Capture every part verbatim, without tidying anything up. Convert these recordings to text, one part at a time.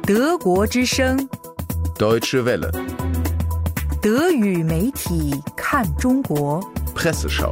德国之声 Deutsche Welle 德语媒体看中国 Presseschau。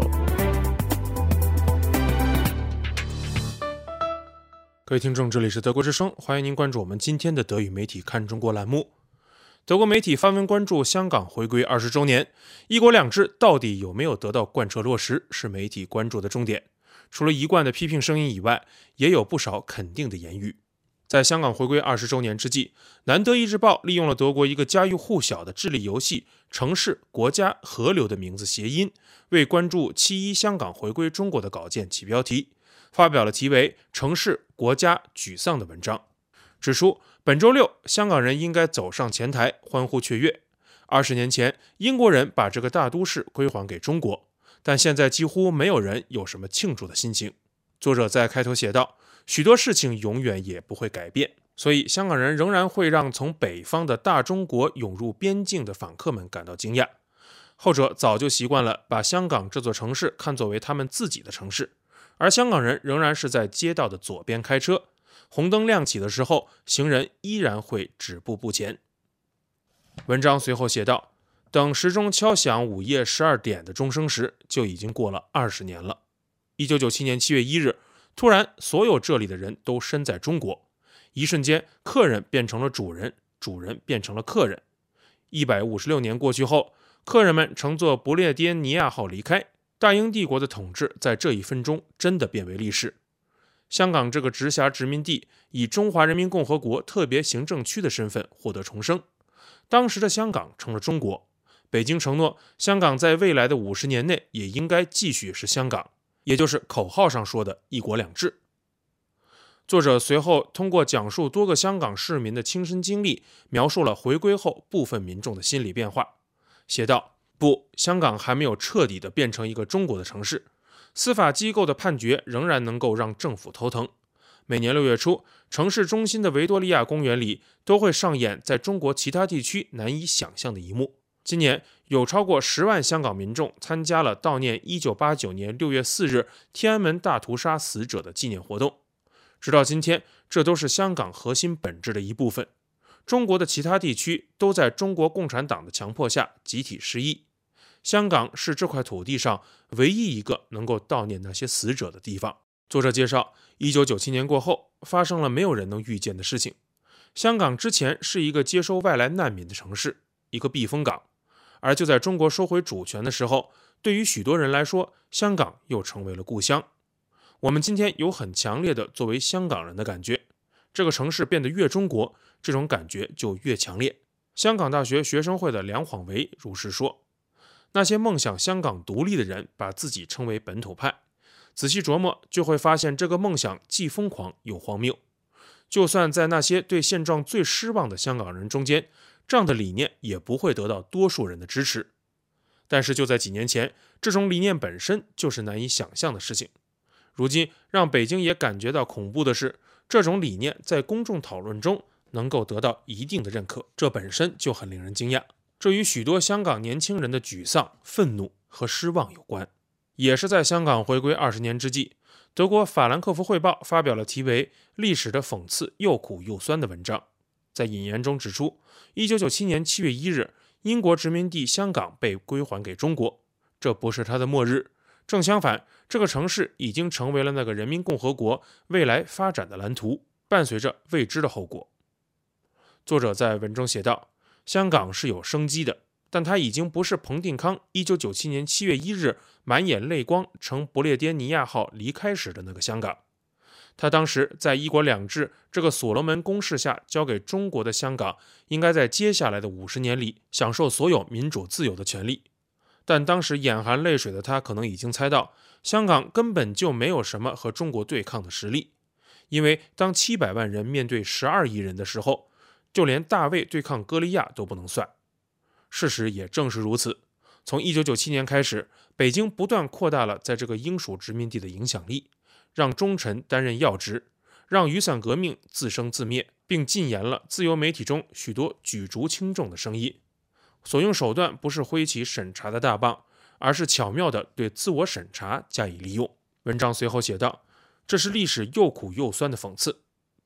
各位听众，这里是德国之声，欢迎您关注我们今天的德语媒体看中国栏目。德国媒体发文关注香港回归二十周年，一国两制到底有没有得到贯彻落实，是媒体关注的重点。除了一贯的批评声音以外，也有不少肯定的言语。在香港回归二十周年之际，南德意志报利用了德国一个家喻户晓的智力游戏城市、国家、河流的名字谐音，为关注七一香港回归中国的稿件起标题，发表了题为《城市、国家沮丧》的文章，指出本周六香港人应该走上前台欢呼雀跃。二十年前，英国人把这个大都市归还给中国，但现在几乎没有人有什么庆祝的心情。作者在开头写道，许多事情永远也不会改变，所以香港人仍然会让从北方的大中国涌入边境的访客们感到惊讶。后者早就习惯了把香港这座城市看作为他们自己的城市，而香港人仍然是在街道的左边开车，红灯亮起的时候，行人依然会止步不前。文章随后写道，等时钟敲响午夜十二点的钟声时，就已经过了二十年了。一九九七年七月一日，突然所有这里的人都身在中国，一瞬间客人变成了主人，主人变成了客人。一百五十六年过去后，客人们乘坐不列颠尼亚号离开，大英帝国的统治在这一分钟真的变为历史。香港这个直辖殖民地以中华人民共和国特别行政区的身份获得重生，当时的香港成了中国。北京承诺香港在未来的五十年内也应该继续是香港，也就是口号上说的一国两制。作者随后通过讲述多个香港市民的亲身经历，描述了回归后部分民众的心理变化，写道，不，香港还没有彻底的变成一个中国的城市，司法机构的判决仍然能够让政府头疼。每年六月初，城市中心的维多利亚公园里都会上演在中国其他地区难以想象的一幕。今年有超过十万香港民众参加了悼念一九八九年六月四日天安门大屠杀死者的纪念活动。直到今天，这都是香港核心本质的一部分。中国的其他地区都在中国共产党的强迫下集体失忆，香港是这块土地上唯一一个能够悼念那些死者的地方。作者介绍，一九九七年过后，发生了没有人能预见的事情。香港之前是一个接收外来难民的城市，一个避风港，而就在中国收回主权的时候，对于许多人来说，香港又成为了故乡。我们今天有很强烈的作为香港人的感觉，这个城市变得越中国，这种感觉就越强烈。香港大学学生会的梁晃维如是说，那些梦想香港独立的人把自己称为本土派，仔细琢磨就会发现这个梦想既疯狂又荒谬。就算在那些对现状最失望的香港人中间，这样的理念也不会得到多数人的支持。但是就在几年前，这种理念本身就是难以想象的事情。如今让北京也感觉到恐怖的是，这种理念在公众讨论中能够得到一定的认可，这本身就很令人惊讶。这与许多香港年轻人的沮丧、愤怒和失望有关。也是在香港回归二十年之际，德国法兰克福汇报发表了题为《历史的讽刺又苦又酸》的文章，在引言中指出，一九九七年七月一日，英国殖民地香港被归还给中国，这不是它的末日，正相反，这个城市已经成为了那个人民共和国未来发展的蓝图，伴随着未知的后果。作者在文中写道，香港是有生机的，但它已经不是彭定康一九九七年七月一日满眼泪光乘不列颠尼亚号离开时的那个香港。他当时在一国两制这个所罗门公式下交给中国的香港，应该在接下来的五十年里享受所有民主自由的权利。但当时眼含泪水的他可能已经猜到，香港根本就没有什么和中国对抗的实力，因为当七百万人面对十二亿人的时候，就连大卫对抗歌利亚都不能算。事实也正是如此，从一九九七年开始，北京不断扩大了在这个英属殖民地的影响力，让忠臣担任要职，让雨伞革命自生自灭，并禁言了自由媒体中许多举足轻重的声音。所用手段不是挥起审查的大棒，而是巧妙地对自我审查加以利用。文章随后写道，这是历史又苦又酸的讽刺。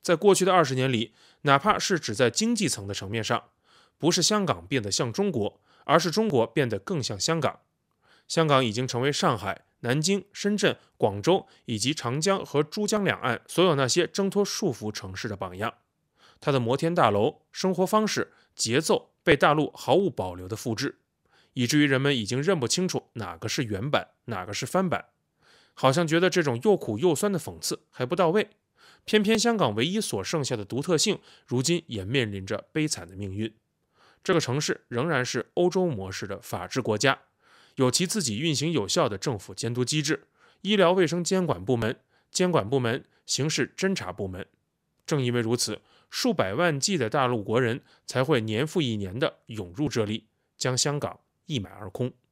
在过去的二十年里，哪怕是只在经济层的层面上，不是香港变得像中国，而是中国变得更像香港。香港已经成为上海、南京、深圳、广州以及长江和珠江两岸所有那些挣脱束缚城市的榜样。它的摩天大楼、生活方式、节奏被大陆毫无保留的复制，以至于人们已经认不清楚哪个是原版，哪个是翻版，好像觉得这种又苦又酸的讽刺还不到位。偏偏香港唯一所剩下的独特性，如今也面临着悲惨的命运。这个城市仍然是欧洲模式的法治国家，有其自己运行有效的政府监督机制、医疗卫生监管部门、监管部门、刑事侦查部门。正因为如此，数百万计的大陆国人才会年复一年地涌入这里，将香港一买而空。